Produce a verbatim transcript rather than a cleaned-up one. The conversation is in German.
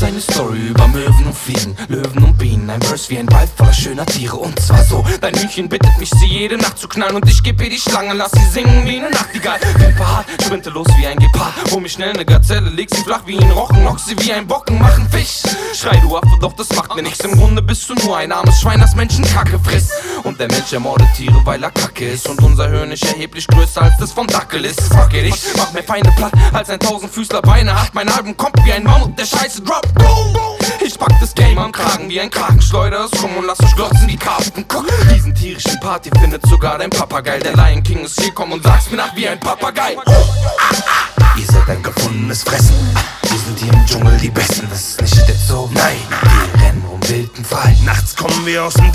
eine Story über Möwen und Fliegen, Löwen und Bienen, ein Verse wie ein Wald voller schöner Tiere. Und zwar so: Dein Hühnchen bittet mich, sie jede Nacht zu knallen, und ich geb ihr die Schlange, lass sie singen wie eine Nachtigall. Wimperhart, sprinte los wie ein Gepard, hol mich schnell ne Gazelle, leg sie flach wie ein Rochen, knock sie wie ein Bocken, mach ein Fisch. Schrei du Affe, doch das macht mir nichts, im Grunde bist du nur ein armes Schwein, das Menschen Kacke frisst. Und der Mensch ermordet Tiere, weil er Kacke ist, und unser Hirn ist erheblich größer als das vom Dackel ist. Fuck it, ich mach mehr Feinde platt als ein Tausendfüßler Beine hat. Mein Album kommt wie ein Mammut, der Scheiße Drop, boom. Ich pack das Game am Kragen wie ein Kraken, schleuder es rum und lass euch glotzen wie Karpfen. Guck, diesen tierischen Party findet sogar dein Papagei. Der Lion King ist hier, komm und sag's mir nach wie ein Papagei. Ihr seid ein gefundenes Fressen, wir sind hier im Dschungel die Besten. Das ist nicht jetzt so, nein, wir rennen rum wilden frei. Nachts kommen wir aus dem